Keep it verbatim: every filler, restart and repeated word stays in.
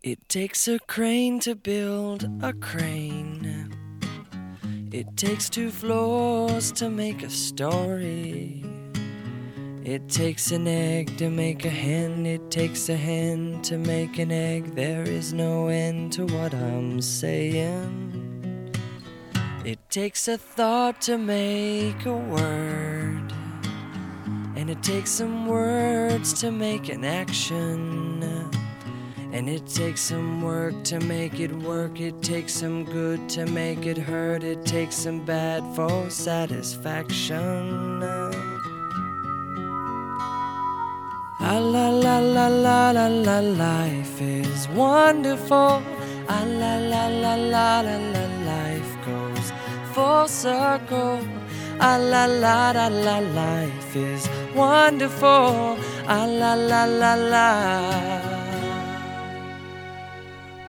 It takes a crane to build a crane. It takes two floors to make a story. It takes an egg to make a hen. It takes a hen to make an egg. There is no end to what I'm saying. It takes a thought to make a word. And it takes some words to make an action. And it takes some work to make it work. It takes some good to make it hurt. It takes some bad for satisfaction. Ah la la la la la la, life is wonderful. Ah la la la la la la, life goes full circle. Ah la la la la, life is wonderful. Ah la la la la.